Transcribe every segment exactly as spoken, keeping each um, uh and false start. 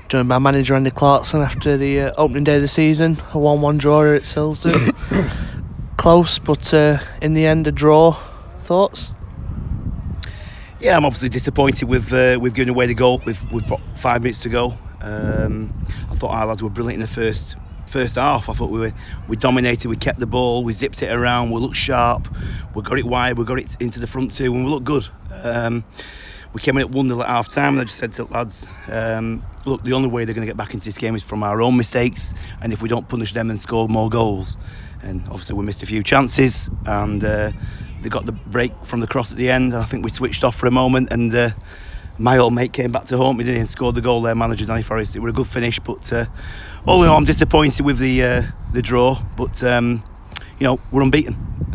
joined by manager Andy Clarkson after the uh, opening day of the season. A one one draw here at Silsden. Close, but uh, in the end a draw. Thoughts? Yeah, I'm obviously disappointed with uh, we've given away the goal with with five minutes to go. Um, I thought our lads were brilliant in the first first half. I thought we were we dominated, we kept the ball, we zipped it around, we looked sharp, we got it wide, we got it into the front two, and we looked good. Um, we came in at one nil at half time, and I just said to the lads, um, look, the only way they're going to get back into this game is from our own mistakes, and if we don't punish them and score more goals. And obviously we missed a few chances, and uh, they got the break from the cross at the end. I think we switched off for a moment, and uh, my old mate came back to haunt me, didn't he, and scored the goal there, manager Danny Forrest. It was a good finish, but uh, all in all, I'm disappointed with the uh, the draw, but um, you know, we're unbeaten.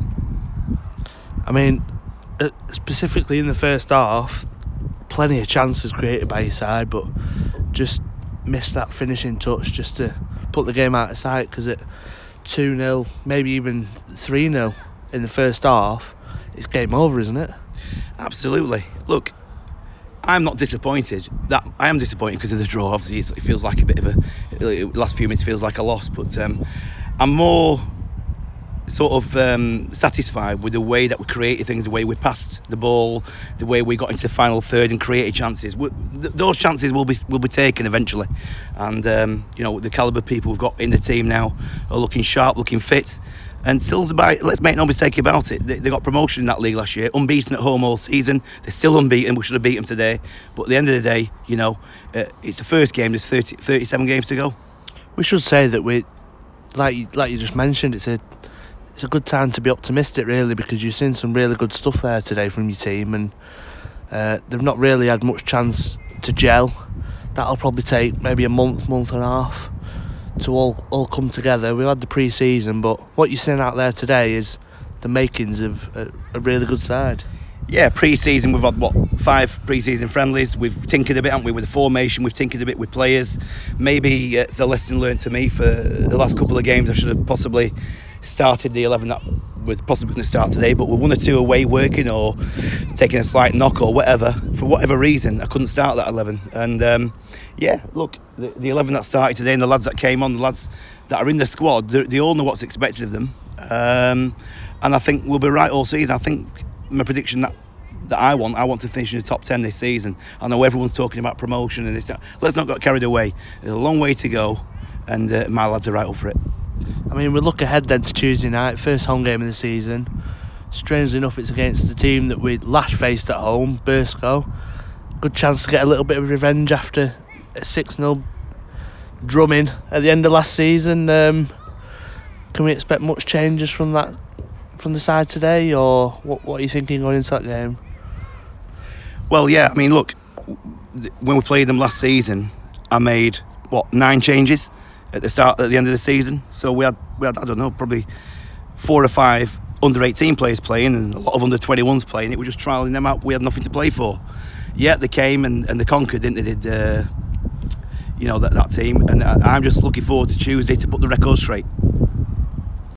I mean, uh, specifically in the first half, plenty of chances created by your side, but just missed that finishing touch just to put the game out of sight, because at two nil, maybe even three nil in the first half, it's game over, isn't it? Absolutely. Look, I'm not disappointed. That I am disappointed because of the draw. Obviously, it's, it feels like a bit of a. The last few minutes feels like a loss, but um, I'm more sort of um, satisfied with the way that we created things, the way we passed the ball, the way we got into the final third and created chances. We, th- those chances will be will be taken eventually, and um, you know, the calibre of people we've got in the team now are looking sharp, looking fit. And Silsby, let's make no mistake about it, they, they got promotion in that league last year, unbeaten at home all season. They're still unbeaten, we should have beat them today. But at the end of the day, you know, uh, it's the first game, there's thirty, thirty-seven games to go. We should say that we, like you, like you just mentioned, it's a it's a good time to be optimistic, really, because you've seen some really good stuff there today from your team, and uh, they've not really had much chance to gel. That'll probably take maybe a month, month and a half to all, all come together. We've had the pre-season, but what you're seeing out there today is the makings of a, a really good side. Yeah, pre-season, we've had, what, five pre-season friendlies. We've tinkered a bit, haven't we, with the formation. We've tinkered a bit with players. Maybe uh, it's a lesson learned to me for the last couple of games. I should have possibly started the eleven that was possibly going to start today, but with one or two away working or taking a slight knock or whatever, for whatever reason, I couldn't start that eleven. And um, yeah, look, the, the eleven that started today and the lads that came on, the lads that are in the squad, they, they all know what's expected of them. Um, and I think we'll be right all season. I think my prediction that that I want, I want to finish in the top ten this season. I know everyone's talking about promotion and this. Let's not get carried away. There's a long way to go, and uh, my lads are right up for it. I mean, we look ahead then to Tuesday night, first home game of the season. Strangely enough, it's against the team that we last faced at home, Burscough. Good chance to get a little bit of revenge after a six nil drumming at the end of last season. Um, can we expect much changes from that, from the side today, or what, what are you thinking going into that game? Well, yeah, I mean, look, when we played them last season, I made, what, nine changes at the start, at the end of the season. So we had, we had I don't know, probably four or five under eighteen players playing and a lot of under twenty-ones playing. It was just trialling them out. We had nothing to play for. Yeah, they came and, and they conquered, didn't they, did, uh, you know, that, that team. And I, I'm just looking forward to Tuesday to put the record straight.